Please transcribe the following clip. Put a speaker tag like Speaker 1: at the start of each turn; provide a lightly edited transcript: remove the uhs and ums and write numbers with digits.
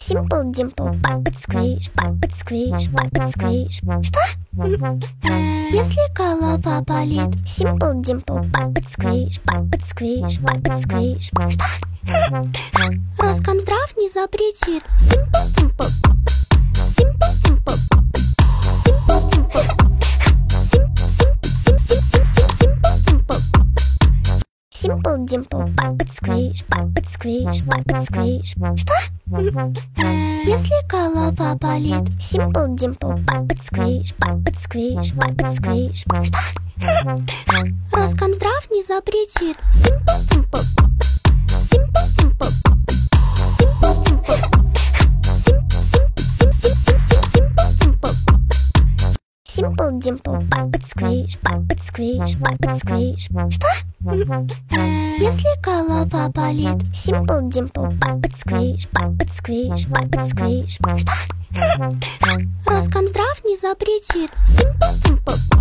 Speaker 1: Simple Dimple, puppet squish, puppet squish, puppet squish. Что? Если голова болит. Simple Dimple, puppet squish, puppet squish, puppet squish. Что? Роскомздрав не запретит. Simple Dimple, Simple Dimple, Simple Dimple, Simple Dimple, puppet squish, puppet squish, puppet squish. Что? Если голова болит. Simple Dimple, puppet squish, puppet squish, puppet squish. Что? Роскомздрав не запретит. Simple Dimple, Simple Dimple, Simple Dimple, Simple Dimple, puppet squish, puppet squish, puppet squish. Что? Если голова болит. Simple Dimple, puppet squish, puppet squish, puppet squish. Что? Роскомздрав не запретит. Simple Dimple.